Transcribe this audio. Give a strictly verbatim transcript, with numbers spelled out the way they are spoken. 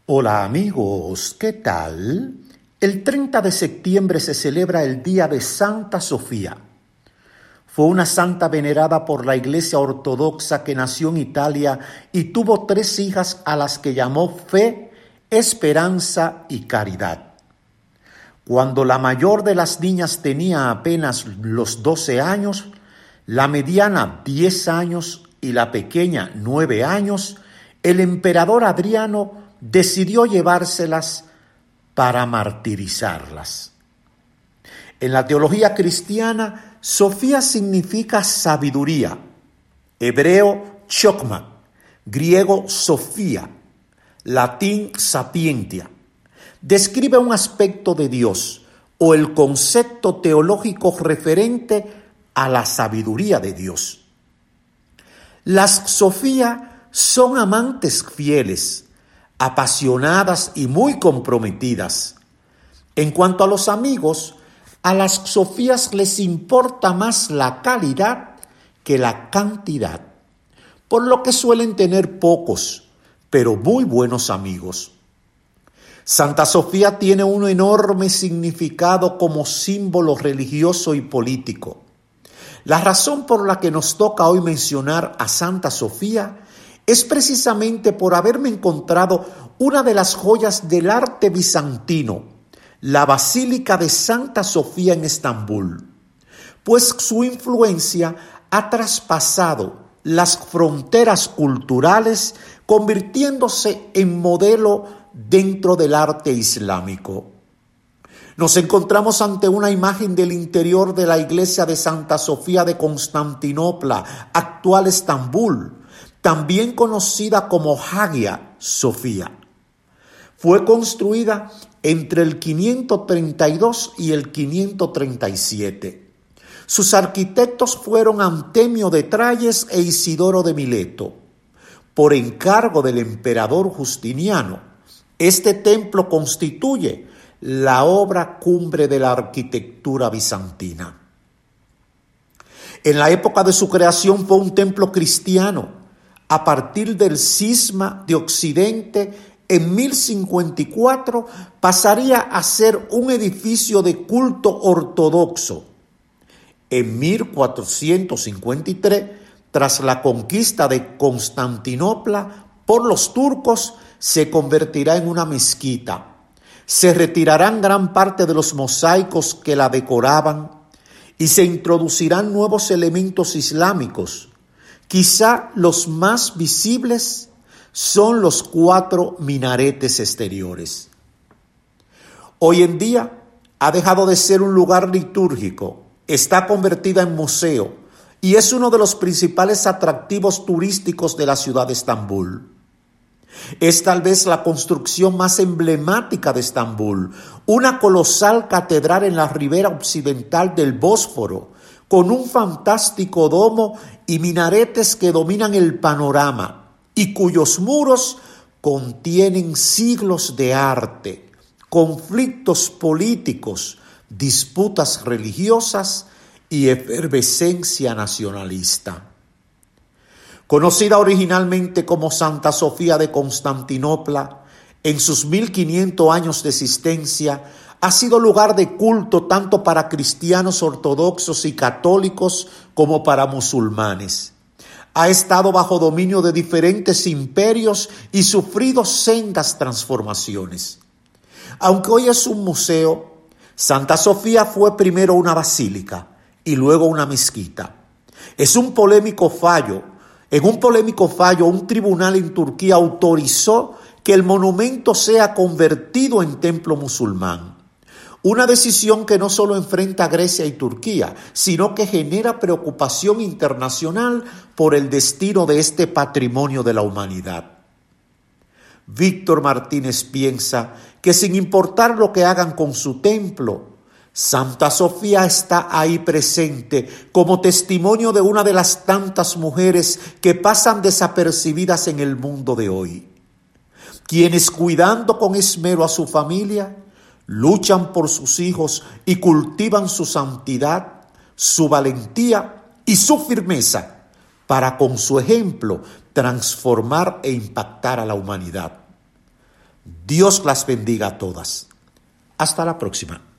Hola amigos, ¿qué tal? El treinta de septiembre se celebra el Día de Santa Sofía. Fue una santa venerada por la Iglesia Ortodoxa que nació en Italia y tuvo tres hijas a las que llamó Fe, Esperanza y Caridad. Cuando la mayor de las niñas tenía apenas los doce años, la mediana diez años y la pequeña nueve años, el emperador Adriano decidió llevárselas para martirizarlas. En la teología cristiana, Sofía significa sabiduría, hebreo chokma, griego sofía, latín sapientia. Describe un aspecto de Dios o el concepto teológico referente a la sabiduría de Dios. Las Sofía son amantes fieles, apasionadas y muy comprometidas. En cuanto a los amigos, a las Sofías les importa más la calidad que la cantidad, por lo que suelen tener pocos, pero muy buenos amigos. Santa Sofía tiene un enorme significado como símbolo religioso y político. La razón por la que nos toca hoy mencionar a Santa Sofía es precisamente por haberme encontrado una de las joyas del arte bizantino, la Basílica de Santa Sofía en Estambul, pues su influencia ha traspasado las fronteras culturales, convirtiéndose en modelo dentro del arte islámico. Nos encontramos ante una imagen del interior de la iglesia de Santa Sofía de Constantinopla, actual Estambul, también conocida como Hagia Sofía. Fue construida entre el quinientos treinta y dos y el quinientos treinta y siete. Sus arquitectos fueron Antemio de Tralles e Isidoro de Mileto. Por encargo del emperador Justiniano, este templo constituye la obra cumbre de la arquitectura bizantina. En la época de su creación fue un templo cristiano. A partir del cisma de Occidente, en mil cincuenta y cuatro pasaría a ser un edificio de culto ortodoxo. En mil cuatrocientos cincuenta y tres, tras la conquista de Constantinopla por los turcos, se convertirá en una mezquita. Se retirarán gran parte de los mosaicos que la decoraban y se introducirán nuevos elementos islámicos. Quizá los más visibles son los cuatro minaretes exteriores. Hoy en día ha dejado de ser un lugar litúrgico, está convertida en museo y es uno de los principales atractivos turísticos de la ciudad de Estambul. Es tal vez la construcción más emblemática de Estambul, una colosal catedral en la ribera occidental del Bósforo, con un fantástico domo y minaretes que dominan el panorama y cuyos muros contienen siglos de arte, conflictos políticos, disputas religiosas y efervescencia nacionalista. Conocida originalmente como Santa Sofía de Constantinopla, en sus mil quinientos años de existencia, ha sido lugar de culto tanto para cristianos ortodoxos y católicos como para musulmanes. Ha estado bajo dominio de diferentes imperios y sufrido sendas transformaciones. Aunque hoy es un museo, Santa Sofía fue primero una basílica y luego una mezquita. Es un polémico fallo. En un polémico fallo, un tribunal en Turquía autorizó que el monumento sea convertido en templo musulmán. Una decisión que no solo enfrenta a Grecia y Turquía, sino que genera preocupación internacional por el destino de este patrimonio de la humanidad. Víctor Martínez piensa que sin importar lo que hagan con su templo, Santa Sofía está ahí presente como testimonio de una de las tantas mujeres que pasan desapercibidas en el mundo de hoy, quienes cuidando con esmero a su familia, luchan por sus hijos y cultivan su santidad, su valentía y su firmeza para con su ejemplo transformar e impactar a la humanidad. Dios las bendiga a todas. Hasta la próxima.